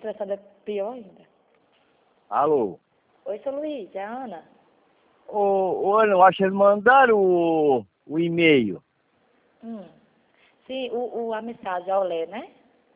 estressada é pior ainda. Alô? Oi, seu Luiz, é a Ana. Ô, Ana, eu acho que eles mandaram o e-mail. Sim, a mensagem, a Olé, né?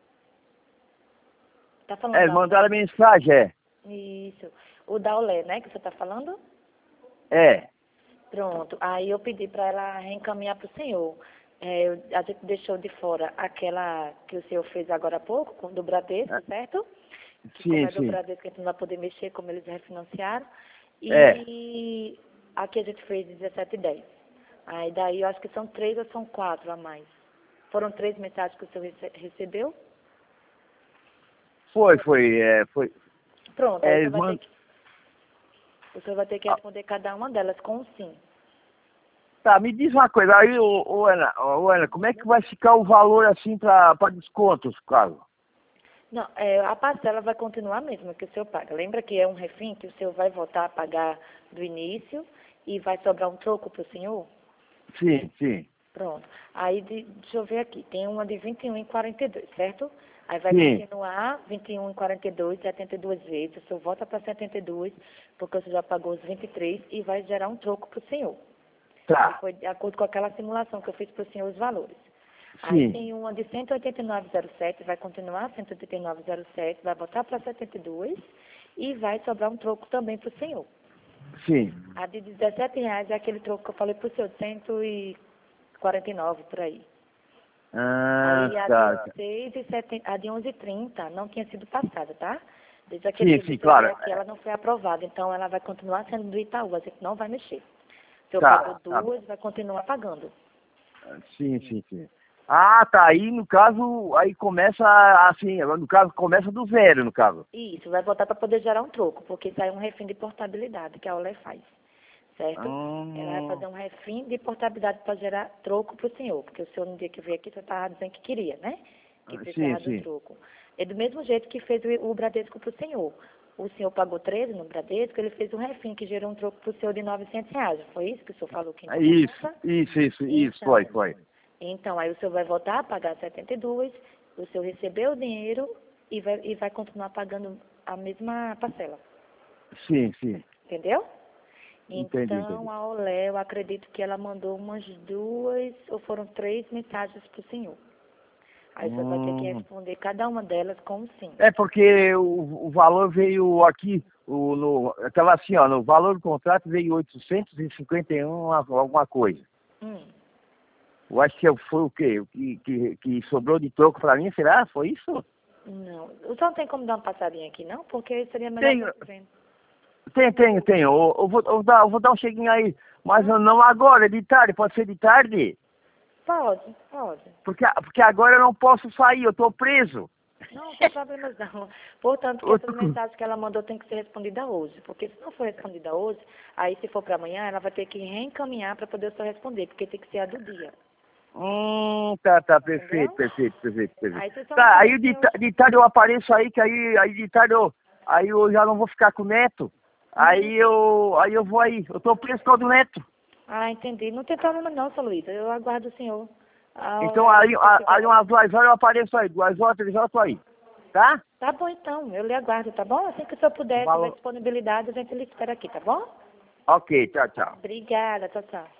Tá falando Eles da mandaram a Olé? mensagem, é. Isso. O da Olé, né, que você tá falando? É. Pronto. Aí eu pedi para ela reencaminhar para o senhor. A gente deixou de fora aquela que o senhor fez agora há pouco, do Bradesco, certo? Que como Sim, é do sim. Bradesco, a gente não vai poder mexer, como eles refinanciaram. É. E aqui a gente fez 17,10. Aí daí eu acho que são 3 ou são 4 a mais. Foram 3 mensagens que o senhor recebeu? Foi. Pronto, aí É, o eles senhor vai ter mandam... que, o senhor vai ter que responder cada uma delas com um sim. Tá, me diz uma coisa, aí, Ana, como é que vai ficar o valor assim para descontos, caso? Não, a parcela vai continuar a mesma que o senhor paga. Lembra que é um refim que o senhor vai voltar a pagar do início e vai sobrar um troco para o senhor? Sim, sim. Pronto. Aí, deixa eu ver aqui, tem uma de 21,42, certo? Aí vai Sim, continuar 21,42, 72 vezes. O senhor volta para 72, porque o senhor já pagou os 23 e vai gerar um troco para o senhor. Aí tá. foi de acordo com aquela simulação que eu fiz para o senhor os valores. Aí Sim, tem uma de 189,07, vai continuar 189,07, vai botar para 72 e vai sobrar um troco também para o senhor. sim. A de R$ 17 é aquele troco que eu falei para o senhor, de 149 por aí. Ah, Aí a tá, de tá. 6,70, a de 11,30 não tinha sido passada, tá? Desde aquele Sim, dia sim, que eu vi claro. aqui, ela não foi aprovada, então ela vai continuar sendo do Itaú, a gente não vai mexer. Se eu pagou Tá, tá. duas, vai continuar pagando. Sim, sim, sim. Ah, tá. Aí, no caso, aí começa assim, no caso, começa do zero, no caso. Isso, vai voltar para poder gerar um troco, porque isso aí é um refém de portabilidade que a Olé faz, certo? Ela vai fazer um refém de portabilidade para gerar troco para o senhor, porque o senhor no dia que veio aqui, você estava dizendo que queria, né? Que Sim, precisava do sim. troco. É do mesmo jeito que fez o Bradesco para o senhor. O senhor pagou 13 no Bradesco, ele fez um refém que gerou um troco para o senhor de R$ 900. Foi isso que o senhor falou que entrou na conta? Isso, Então, foi. então, aí o senhor vai voltar a pagar 72, o senhor recebeu o dinheiro e vai continuar pagando a mesma parcela. Sim, sim. Entendeu? Entendi. Então, a Olé, eu acredito que ela mandou umas 2 ou foram 3 mensagens para o senhor. Aí o senhor vai ter que responder cada uma delas com um sim. É porque o valor veio aqui, aquela assim, ó, no valor do contrato veio 851, alguma coisa. Hum. Eu acho que foi o quê? O que sobrou de troco pra mim, será? Foi isso? Não. O senhor não tem como dar uma passadinha aqui, não? Porque seria melhor Tenho, você vendo. tenho. Eu vou dar um cheguinho aí. Mas eu não agora, é de tarde, pode ser de tarde? Pode. Porque agora eu não posso sair, eu tô preso. Não tem problemas não. Portanto, que Eu essas tô com- mensagens que ela mandou tem que ser respondida hoje. Porque se não for respondida hoje, aí se for para amanhã, ela vai ter que reencaminhar para poder só responder, porque tem que ser a do dia. tá, Entendeu? perfeito. Aí se só não Tá, puder aí ser hoje. de tarde eu apareço aí, que aí de tarde aí eu já não vou ficar com o neto. Aí eu vou aí, eu tô preso com o neto. Ah, entendi. Não tem problema não, seu Luiz. Eu aguardo o senhor. Então Assim que aí tiver. umas 2 horas eu apareço aí, 2 horas, 3 horas eu tô aí. Tá? Tá bom então, eu lhe aguardo, tá bom? Assim que o senhor puder, tiver Valeu. disponibilidade, a gente lhe espera aqui, tá bom? Ok, tchau. Obrigada, tchau.